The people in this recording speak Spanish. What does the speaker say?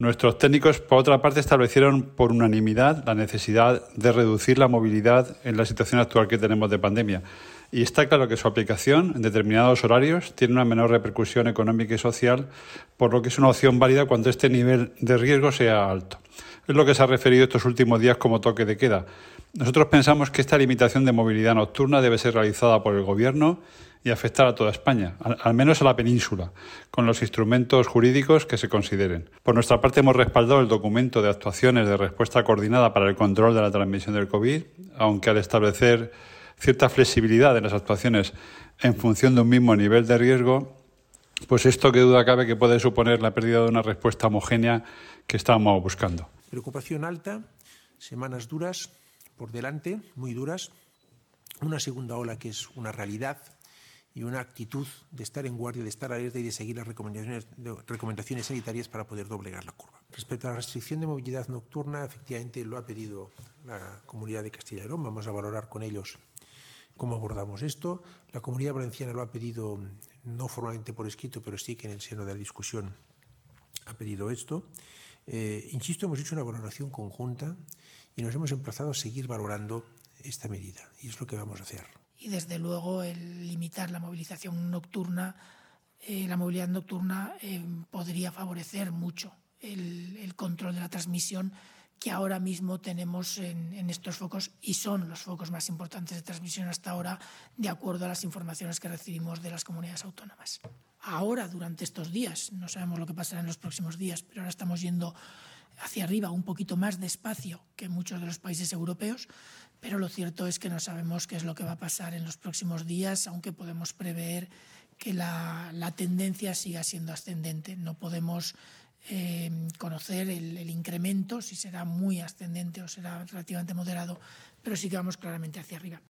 Nuestros técnicos, por otra parte, establecieron por unanimidad la necesidad de reducir la movilidad en la situación actual que tenemos de pandemia. Y está claro que su aplicación en determinados horarios tiene una menor repercusión económica y social, por lo que es una opción válida cuando este nivel de riesgo sea alto. Es lo que se ha referido estos últimos días como toque de queda. Nosotros pensamos que esta limitación de movilidad nocturna debe ser realizada por el Gobierno y afectar a toda España, al menos a la península, con los instrumentos jurídicos que se consideren. Por nuestra parte, hemos respaldado el documento de actuaciones de respuesta coordinada para el control de la transmisión del COVID, aunque al establecer cierta flexibilidad en las actuaciones en función de un mismo nivel de riesgo, pues esto que duda cabe que puede suponer la pérdida de una respuesta homogénea que estábamos buscando. Preocupación alta, semanas duras por delante, muy duras, una segunda ola que es una realidad y una actitud de estar en guardia, de estar alerta y de seguir las recomendaciones sanitarias para poder doblegar la curva. Respecto a la restricción de movilidad nocturna, efectivamente lo ha pedido la Comunidad de Castilla y León. Vamos a valorar con ellos cómo abordamos esto. La Comunidad Valenciana lo ha pedido, no formalmente por escrito, pero sí que en el seno de la discusión ha pedido esto. Insisto, hemos hecho una valoración conjunta y nos hemos emplazado a seguir valorando esta medida, y es lo que vamos a hacer. Y desde luego el limitar la movilización nocturna, la movilidad nocturna podría favorecer mucho el control de la transmisión que ahora mismo tenemos en estos focos, y son los focos más importantes de transmisión hasta ahora, de acuerdo a las informaciones que recibimos de las comunidades autónomas. Ahora, durante estos días, no sabemos lo que pasará en los próximos días, pero ahora estamos yendo hacia arriba un poquito más despacio que muchos de los países europeos, pero lo cierto es que no sabemos qué es lo que va a pasar en los próximos días, aunque podemos prever que la tendencia siga siendo ascendente. No podemos conocer el incremento, si será muy ascendente o será relativamente moderado, pero sí que vamos claramente hacia arriba.